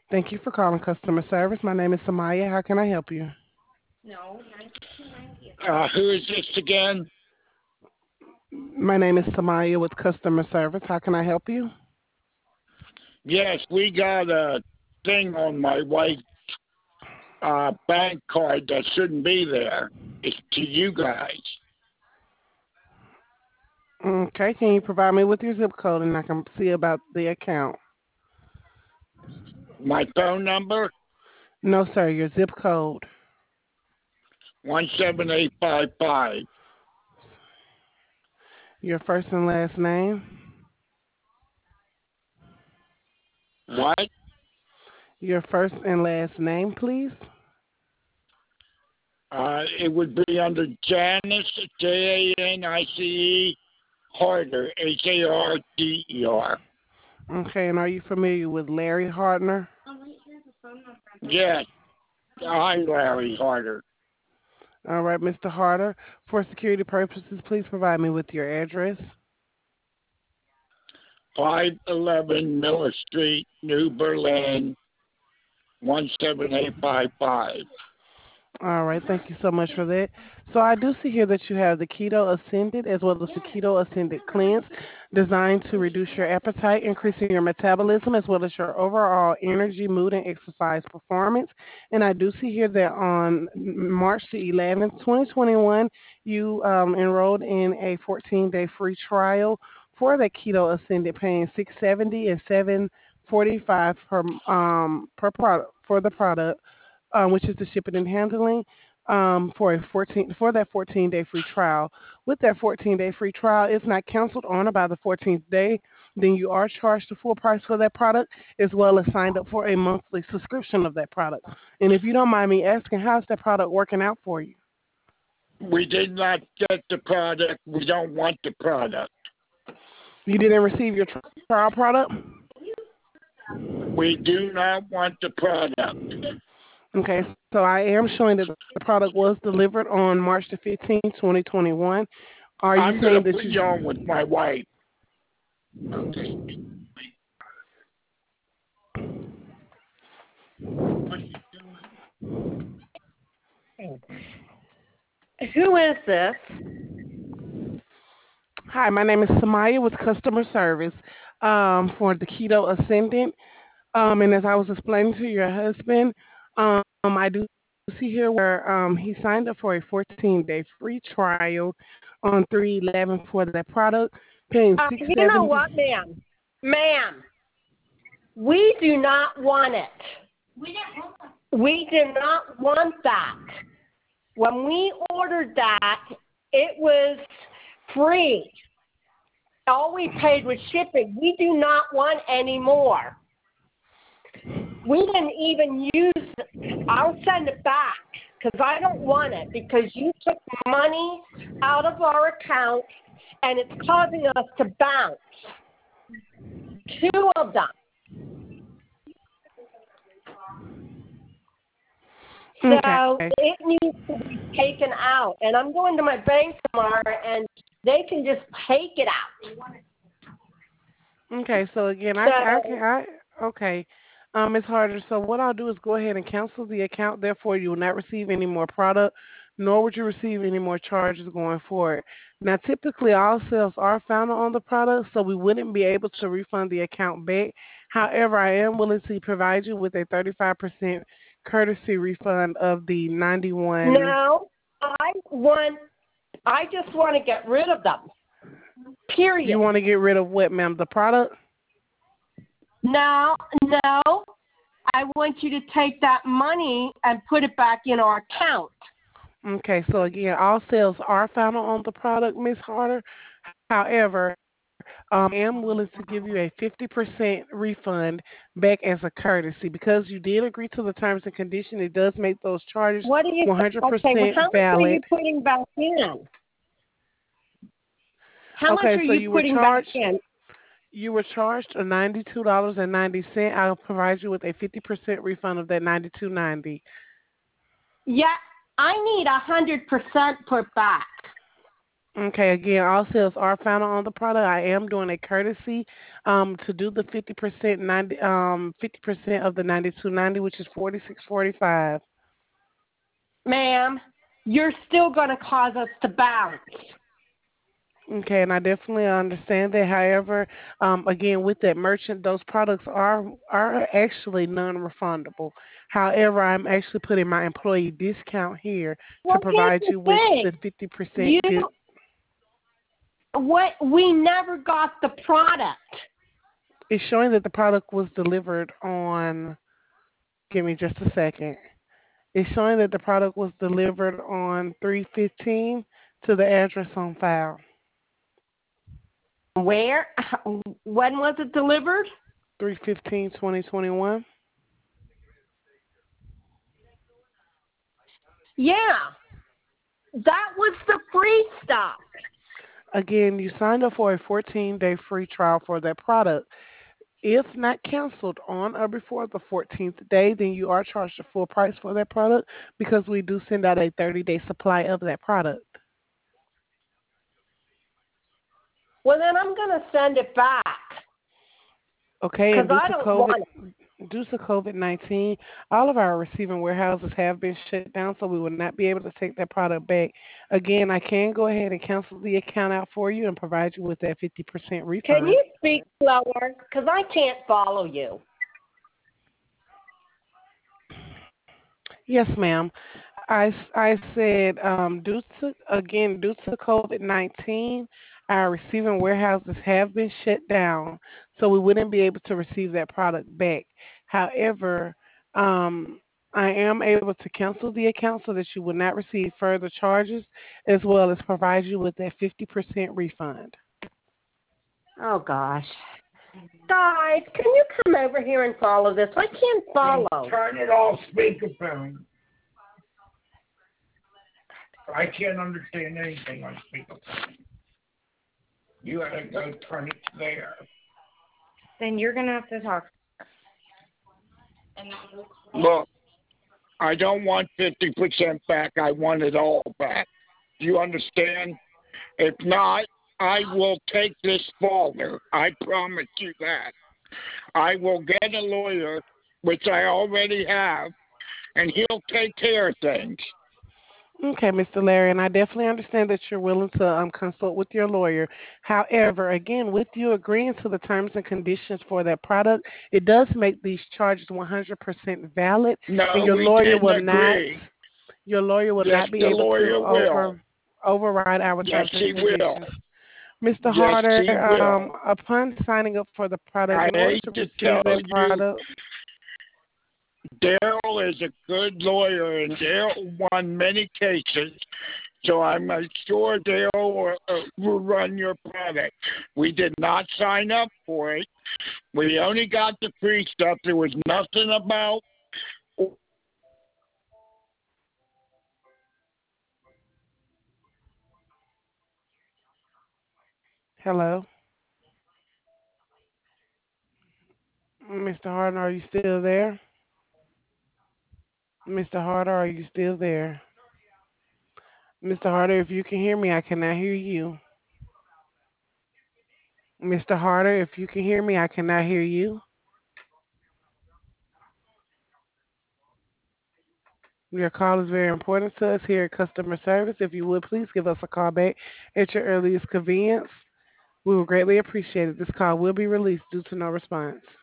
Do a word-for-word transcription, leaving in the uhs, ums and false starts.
Thank you for calling customer service. My name is Samaya. How can I help you? Uh, who is this again? My name is Samaya with customer service. How can I help you? Yes, we got a thing on my wife's uh, bank card that shouldn't be there. It's to you guys. Okay, can you provide me with your zip code and I can see about the account? My phone number No, sir, your zip code. one seven eight five five. Your first and last name. What? Your first and last name, please. Uh, it would be under Janice J A N I C E Harder H A R D E R. Okay, and are you familiar with Larry Hardner? Yes, I'm Larry Harder. All right, mister Harder. For security purposes, please provide me with your address. Five eleven Miller Street, New Berlin, one seven eight five five. All right, thank you so much for that. So I do see here that you have the Keto Ascended as well as the Keto Ascended Cleanse, designed to reduce your appetite, increasing your metabolism, as well as your overall energy, mood, and exercise performance. And I do see here that on March the eleventh, twenty twenty-one, you um, enrolled in a fourteen-day free trial for the Keto Ascended, paying six hundred seventy dollars and seven forty-five per um per product for the product, um, which is the shipping and handling, um, for a fourteen for that fourteen day free trial. With that fourteen day free trial, it's not canceled on or by the fourteenth day, then you are charged the full price for that product, as well as signed up for a monthly subscription of that product. And if you don't mind me asking, how's that product working out for you? We did not get the product. We don't want the product. You didn't receive your trial product? We do not want the product. Okay, so I am showing that the product was delivered on March the fifteenth, twenty twenty-one. Are you I'm going saying to that put you... you on with my wife. Who is this? Hi, my name is Samaya with customer service um, for the Keto Ascendant. Um, and as I was explaining to your husband, um, I do see here where um, he signed up for a fourteen day free trial on three eleven for that product, paying Uh, six you know seventy. what, ma'am? Ma'am, we do not want it. We do not want that. When we ordered that, it was free. All we paid was shipping. We do not want any more. We didn't even use it. I'll send it back because I don't want it because you took money out of our account and it's causing us to bounce. Two of them. So Okay. it needs to be taken out. And I'm going to my bank tomorrow and they can just take it out. Okay. So again, I, I So can, I, okay. Um, it's harder. So what I'll do is go ahead and cancel the account. Therefore, you will not receive any more product, nor would you receive any more charges going forward. Now, typically, all sales are found on the product, so we wouldn't be able to refund the account back. However, I am willing to provide you with a thirty-five percent courtesy refund of the ninety-one. no, I want, I just want to get rid of them. You Period. want to get rid of what, ma'am? The product? No, no. I want you to take that money and put it back in our account. Okay, so again, all sales are found on the product, Miss Harder. However, um, I am willing to give you a fifty percent refund back as a courtesy because you did agree to the terms and conditions. It does make those charges What do you? Okay. Well, one hundred percent how much are you valid. putting back in? How much Okay, are so you you were putting back charged. in? You were charged a ninety-two dollars and ninety cent. I'll provide you with a fifty percent refund of that ninety-two ninety. Yeah, I need a hundred percent put back. Okay, again, all sales are final on the product. I am doing a courtesy um to do the fifty percent ninety um fifty percent of the ninety-two ninety, which is forty-six forty-five. Ma'am, you're still going to cause us to bounce. Okay, and I definitely understand that. However, um, again, with that merchant, those products are are actually non-refundable. However, I'm actually putting my employee discount here to Well, here's provide the you with the thing. fifty You, percent. Di- what, we never got the product. it's showing that the product was delivered on. Give me just a second. It's showing that the product was delivered on three fifteen to the address on file. Where? When was it delivered? three fifteen twenty twenty-one. Yeah, that was the free stuff. Again, you signed up for a fourteen day free trial for that product. If not canceled on or before the fourteenth day, then you are charged the full price for that product because we do send out a thirty day supply of that product. Well, then I'm going to send it back Okay, because and due I to don't COVID, want it. due to COVID nineteen, all of our receiving warehouses have been shut down, so we will not be able to take that product back. Again, I can go ahead and cancel the account out for you and provide you with that fifty percent Can refund. you speak slower? Because I can't follow you. Yes, ma'am. I, s- I said, um, due to, again, due to COVID nineteen, our receiving warehouses have been shut down, so we wouldn't be able to receive that product back. However, um, I am able to cancel the account so that you will not receive further charges, as well as provide you with that fifty percent refund. Oh, gosh. Guys, can you come over here and follow this? I can't follow. Turn it off speakerphone. I can't understand anything on speakerphone. You gotta go turn it there. Then you're gonna have to talk. Look, I don't want fifty percent back. I want it all back. Do you understand? If not, I will take this forward. I promise you that. I will get a lawyer, which I already have, and he'll take care of things. Okay, mister Larry, and I definitely understand that you're willing to um, consult with your lawyer. However, again, with you agreeing to the terms and conditions for that product, it does make these charges one hundred percent valid, and No, your we lawyer didn't will not agree. your lawyer will Yes, not be the able to lawyer will. over override our Yes, terms and he will. conditions. mister Yes, Harder, he um, will. upon signing up for the product, I in order hate to to receive tell that you, product, Daryl is a good lawyer, and Daryl won many cases. So I'm uh, sure Daryl will, uh, will run your product. We did not sign up for it. We only got the free stuff. There was nothing about. hello, mister Harder, are you still there? mister Harder, are you still there? mister Harder, if you can hear me, I cannot hear you. mister Harder, if you can hear me, I cannot hear you. Your call is very important to us here at customer service. If you would please give us a call back at your earliest convenience. We will greatly appreciate it. This call will be released due to no response.